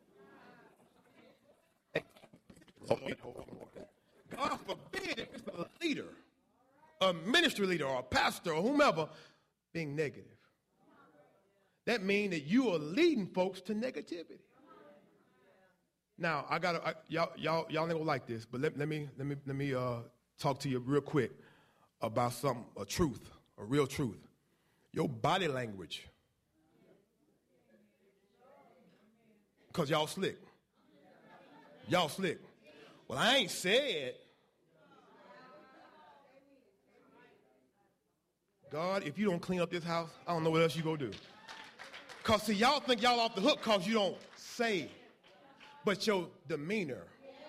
God forbid if it's a leader, a ministry leader, or a pastor, or whomever, being negative. That means that you are leading folks to negativity. Now, I gotta I, y'all y'all y'all ain't gonna like this, but let, let me let me let me uh talk to you real quick about some a truth, a real truth. Your body language. Because y'all slick. Y'all slick. Well, I ain't said. God, if you don't clean up this house, I don't know what else you gonna do. Because see, y'all think y'all off the hook because you don't say. But your demeanor,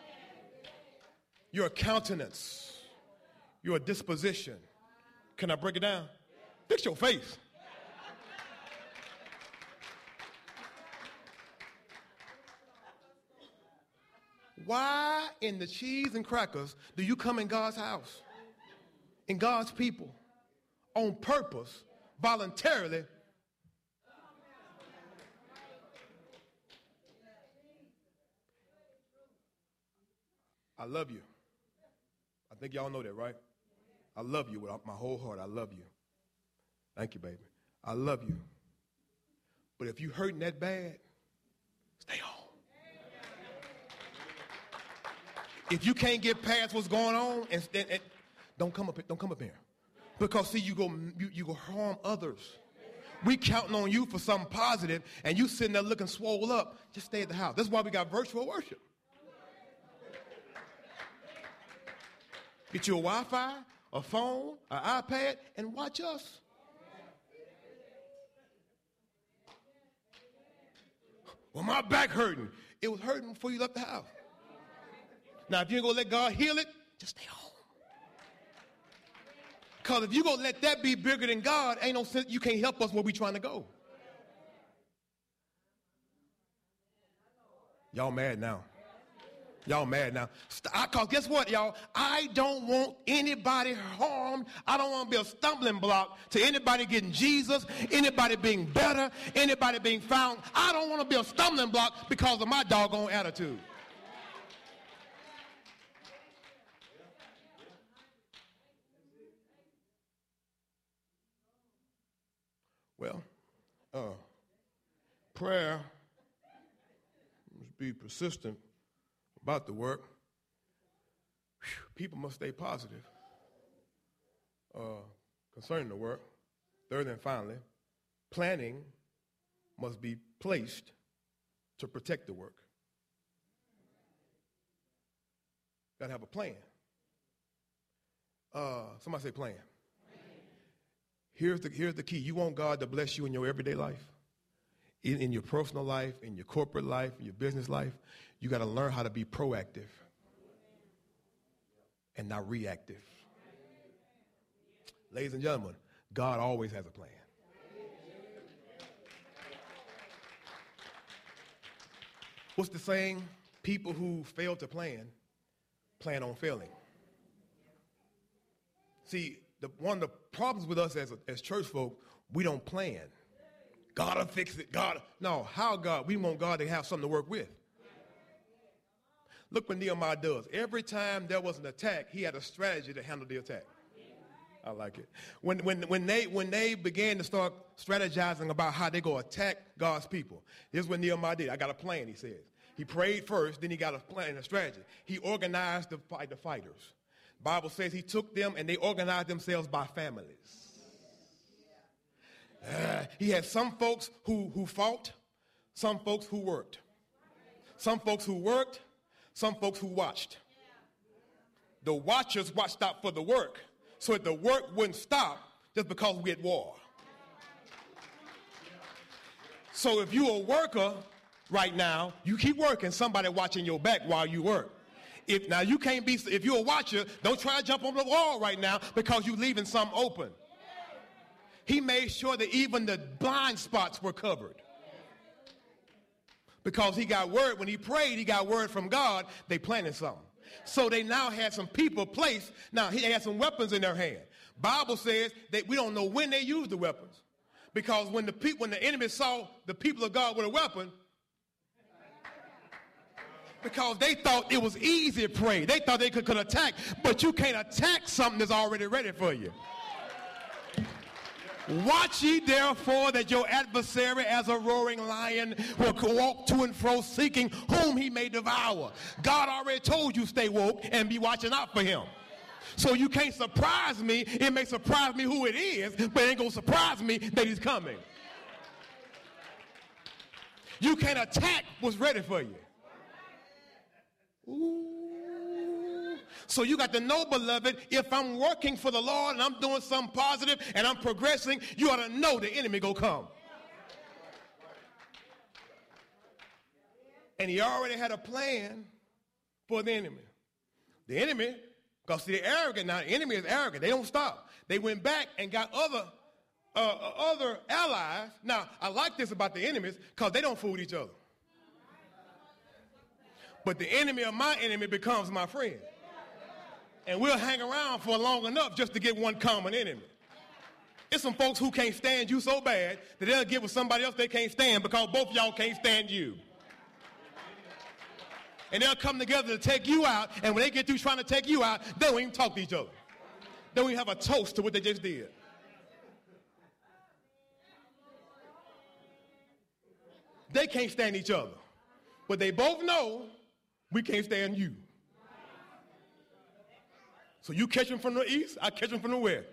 your countenance, your disposition. Can I break it down? Fix your face. Why in the cheese and crackers do you come in God's house, in God's people, on purpose, voluntarily? I love you. I think y'all know that, right? I love you with my whole heart. I love you. Thank you, baby. I love you. But if you hurting that bad, stay home. If you can't get past what's going on, and, and, and don't come up, don't come up here, because see, you go, you, you go harm others. We counting on you for something positive, and you sitting there looking swole up. Just stay at the house. That's why we got virtual worship. Get you a Wi-Fi, a phone, an iPad, and watch us. Well, my back hurting. It was hurting before you left the house. Now, if you ain't going to let God heal it, just stay home. Because if you're going to let that be bigger than God, ain't no sense. You can't help us where we trying to go. Y'all mad now. Y'all mad now. Because guess what, y'all? I don't want anybody harmed. I don't want to be a stumbling block to anybody getting Jesus, anybody being better, anybody being found. I don't want to be a stumbling block because of my doggone attitude. Well, uh, prayer must be persistent about the work. Whew, people must stay positive uh, concerning the work. Third and finally, planning must be placed to protect the work. Got to have a plan. Uh, somebody say plan. Here's the, here's the key. You want God to bless you in your everyday life, in, in your personal life, in your corporate life, in your business life. You got to learn how to be proactive and not reactive. Ladies and gentlemen, God always has a plan. What's the saying? People who fail to plan, plan on failing. See, The, one of the problems with us as, a, as church folk, we don't plan. God will fix it. God, no, how God? We want God to have something to work with. Look what Nehemiah does. Every time there was an attack, he had a strategy to handle the attack. I like it. When, when, when, they, when they began to start strategizing about how they go attack God's people, here's what Nehemiah did. I got a plan, he says. He prayed first, then he got a plan and a strategy. He organized the, fight, the fighters. Bible says he took them and they organized themselves by families. Uh, he had some folks who, who fought, some folks who worked. Some folks who worked, some folks who watched. The watchers watched out for the work so that the work wouldn't stop just because we had war. So if you're a worker right now, you keep working, somebody watching your back while you work. If now you can't be, if you're a watcher, don't try to jump on the wall right now because you're leaving something open. He made sure that even the blind spots were covered. Because he got word, when he prayed, he got word from God, they planted something. So they now had some people placed. Now he had some weapons in their hand. Bible says that we don't know when they used the weapons. Because when the people, when the enemy saw the people of God with a weapon, because they thought it was easy to pray. They thought they could, could attack, but you can't attack something that's already ready for you. Watch ye therefore that your adversary as a roaring lion will walk to and fro seeking whom he may devour. God already told you stay woke and be watching out for him. So you can't surprise me. It may surprise me who it is, but it ain't going to surprise me that he's coming. You can't attack what's ready for you. Ooh. So you got to know, beloved, if I'm working for the Lord and I'm doing something positive and I'm progressing, you ought to know the enemy gonna come. And he already had a plan for the enemy. The enemy, because see, they're arrogant now. The enemy is arrogant. They don't stop. They went back and got other uh, other allies. Now, I like this about the enemies because they don't fool each other. But the enemy of my enemy becomes my friend. And we'll hang around for long enough just to get one common enemy. It's some folks who can't stand you so bad that they'll get with somebody else they can't stand because both of y'all can't stand you. And they'll come together to take you out, and when they get through trying to take you out, they don't even talk to each other. They don't even have a toast to what they just did. They can't stand each other. But they both know we can't stand you. So you catch them from the east, I catch them from the west.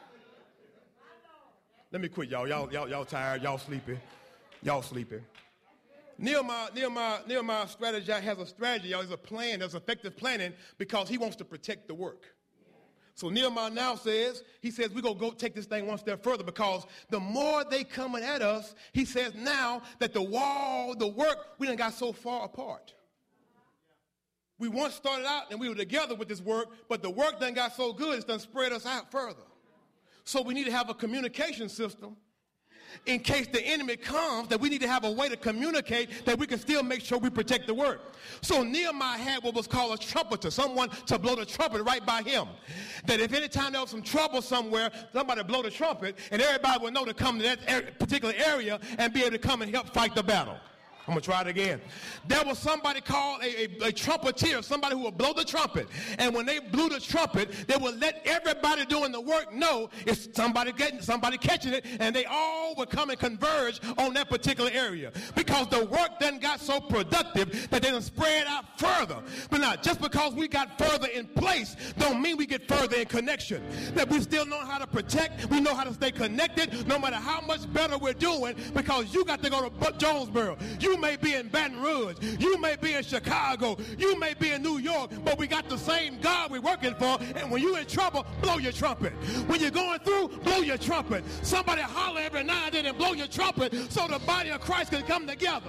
Let me quit, y'all. Y'all, y'all, y'all tired. Y'all sleepy. Y'all sleepy. Nehemiah, Nehemiah, Nehemiah strategy has a strategy, y'all. There's a plan. There's effective planning because he wants to protect the work. So Nehemiah now says, he says, we're going to go take this thing one step further because the more they coming at us, he says now that the wall, the work, we done got so far apart. We once started out and we were together with this work, but the work done got so good, it's done spread us out further. So we need to have a communication system in case the enemy comes, that we need to have a way to communicate that we can still make sure we protect the work. So Nehemiah had what was called a trumpeter, someone to blow the trumpet right by him. That if any time there was some trouble somewhere, somebody blow the trumpet and everybody would know to come to that particular area and be able to come and help fight the battle. I'm going to try it again. There was somebody called a, a, a trumpeter, somebody who would blow the trumpet. And when they blew the trumpet, they would let everybody doing the work know it's somebody getting, somebody catching it, and they all would come and converge on that particular area. Because the work then got so productive that they done spread out further. But now, just because we got further in place don't mean we get further in connection. That we still know how to protect, we know how to stay connected, no matter how much better we're doing, because you got to go to Jonesboro. You You may be in Baton Rouge. You may be in Chicago. You may be in New York, but we got the same God we're working for. And when you're in trouble, blow your trumpet. When you're going through, blow your trumpet. Somebody holler every now and then and blow your trumpet so the body of Christ can come together.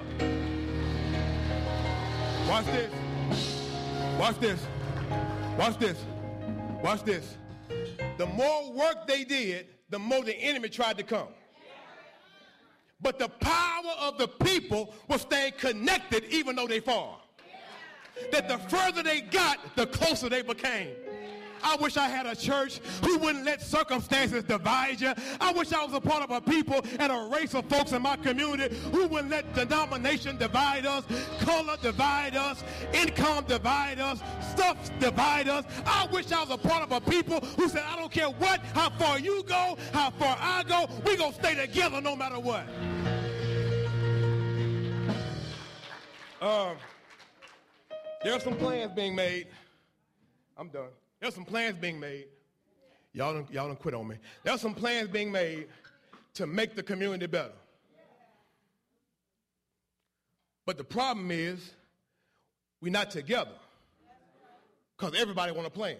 Watch this. Watch this. Watch this. Watch this. The more work they did, the more the enemy tried to come. But the power of the people was staying connected even though they far. That the further they got, the closer they became. I wish I had a church who wouldn't let circumstances divide you. I wish I was a part of a people and a race of folks in my community who wouldn't let denomination divide us, color divide us, income divide us, stuff divide us. I wish I was a part of a people who said, I don't care what, how far you go, how far I go, we gonna stay together no matter what. Um, there are some plans being made. I'm done. There's some plans being made. Y'all don't, y'all don't quit on me. There's some plans being made to make the community better. But the problem is we're not together because everybody want a plan.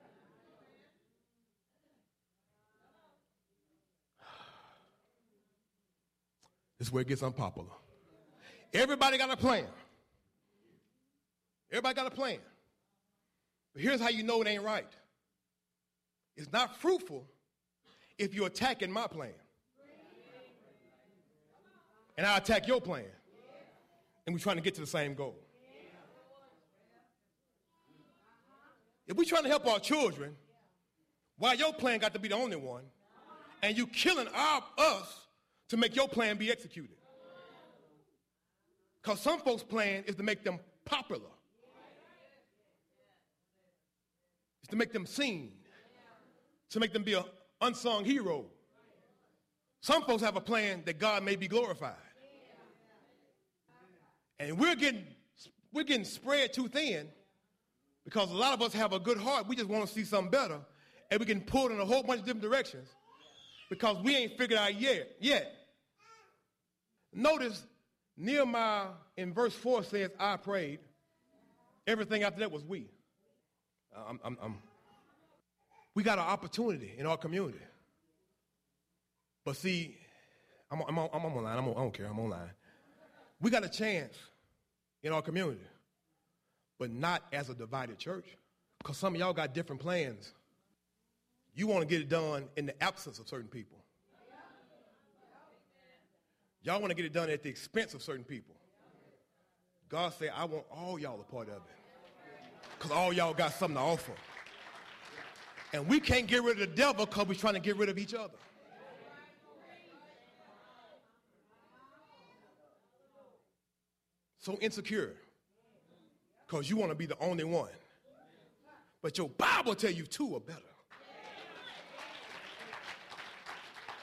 This is where it gets unpopular. Everybody got a plan. Everybody got a plan. But here's how you know it ain't right. It's not fruitful if you're attacking my plan. And I attack your plan. And we're trying to get to the same goal. If we're trying to help our children, why your plan got to be the only one, and you killing our, us to make your plan be executed? Because some folks' plan is to make them popular. It's to make them seen. To make them be an unsung hero. Some folks have a plan that God may be glorified. And we're getting, we're getting spread too thin because a lot of us have a good heart. We just want to see something better. And we get pulled in a whole bunch of different directions because we ain't figured out yet. yet. Notice Nehemiah in verse four says, I prayed. Everything after that was we. I'm, I'm, I'm, we got an opportunity in our community. But see, I'm, I'm, I'm, I'm online. I'm on, I don't care. I'm online. We got a chance in our community, but not as a divided church. Because some of y'all got different plans. You want to get it done in the absence of certain people. Y'all want to get it done at the expense of certain people. God said, I want all y'all a part of it. Because all y'all got something to offer. And we can't get rid of the devil because we're trying to get rid of each other. So insecure because you want to be the only one. But your Bible tell you two are better.